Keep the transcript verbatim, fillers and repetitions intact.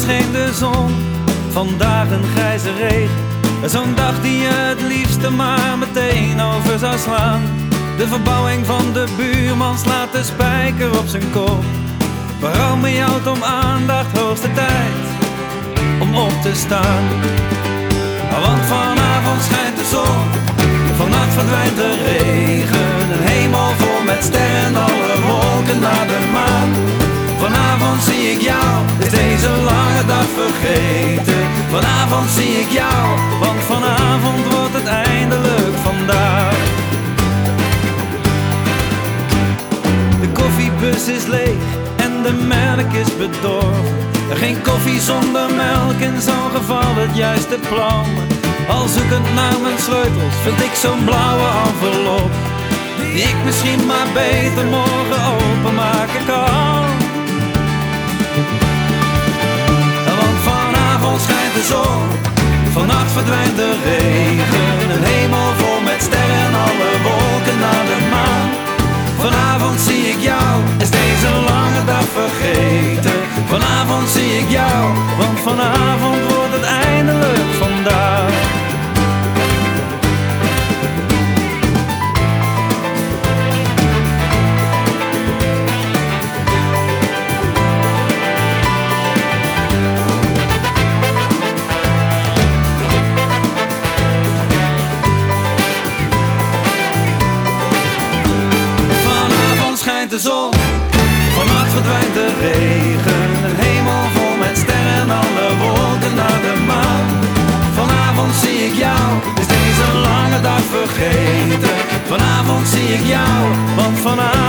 scheen de zon, vandaag een grijze regen. Zo'n dag die je het liefste maar meteen over zou slaan. De verbouwing van de buurman slaat de spijker op zijn kop. Berouw me jouwt om aandacht, hoogste tijd om op te staan. Want vanavond schijnt de zon, vannacht verdwijnt de regen. Een hemel vol met sterren, alle wolken naar de maan. Vanavond zie ik jou, is deze lange dag vergeten. Vanavond zie ik jou, want vanavond wordt het eindelijk vandaag. De koffiebus is leeg en de melk is bedorven. Geen koffie zonder melk, in zo'n geval het juiste plan. Al zoekend naar mijn sleutels vind ik zo'n blauwe envelop, die ik misschien maar beter morgen openmaken kan. Want vanavond schijnt de zon, vannacht verdwijnt de regen. Een hemel vol met sterren, alle wolken naar de maan. Vanavond zie ik jou, is deze lange dag vergeten. Vanavond zie ik jou, want vanavond wordt het eindelijk vandaag. De zon, vannacht verdwijnt de regen. Een hemel vol met sterren, alle wolken naar de maan. Vanavond zie ik jou, is deze lange dag vergeten. Vanavond zie ik jou, want vanavond